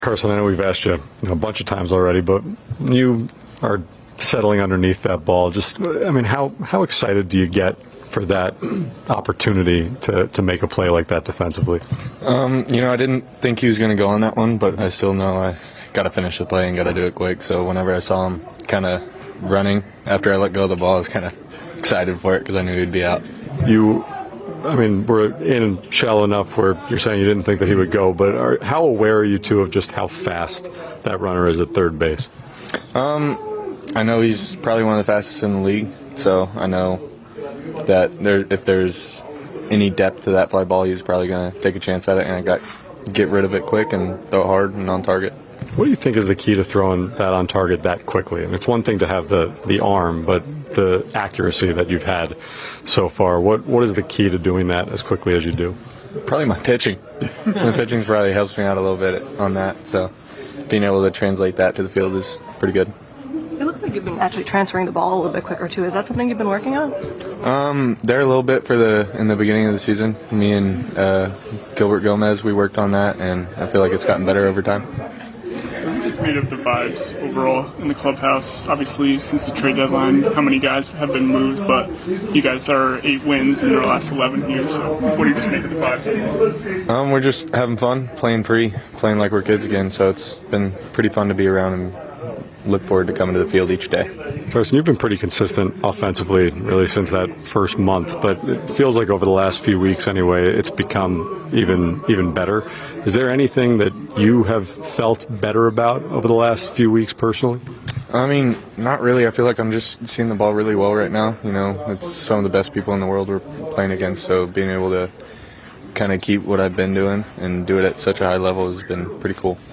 Carson, I know we've asked you, a bunch of times already, but you are settling underneath that ball. How excited do you get for that opportunity to make a play like that defensively? I didn't think he was going to go on that one, but I still know I got to finish the play and got to do it quick. So whenever I saw him kind of running after I let go of the ball, I was kind of excited for it because I knew he'd be out. We're in shallow enough where you're saying you didn't think that he would go, but how aware are you, too, of just how fast that runner is at third base? I know he's probably one of the fastest in the league, so I know that if there's any depth to that fly ball, he's probably going to take a chance at it, and get rid of it quick and throw it hard and on target. What do you think is the key to throwing that on target that quickly? And it's one thing to have the arm, but the accuracy that you've had so far, what is the key to doing that as quickly as you do? Probably my pitching. My pitching probably helps me out a little bit on that, so being able to translate that to the field is pretty good. It looks like you've been actually transferring the ball a little bit quicker, too. Is that something you've been working on? There a little bit in the beginning of the season. Me and Gilbert Gomez, we worked on that, and I feel like it's gotten better over time. What just made of the vibes overall in the clubhouse? Obviously, since the trade deadline, how many guys have been moved, but you guys are 8 wins in your last 11 here, so what do you just make of the vibes? We're just having fun, playing free, playing like we're kids again, so it's been pretty fun to be around and look forward to coming to the field each day. Carson, you've been pretty consistent offensively really since that first month, but it feels like over the last few weeks anyway, it's become even better. Is there anything that you have felt better about over the last few weeks personally? Not really. I feel like I'm just seeing the ball really well right now. It's some of the best people in the world we're playing against, so being able to kind of keep what I've been doing and do it at such a high level has been pretty cool.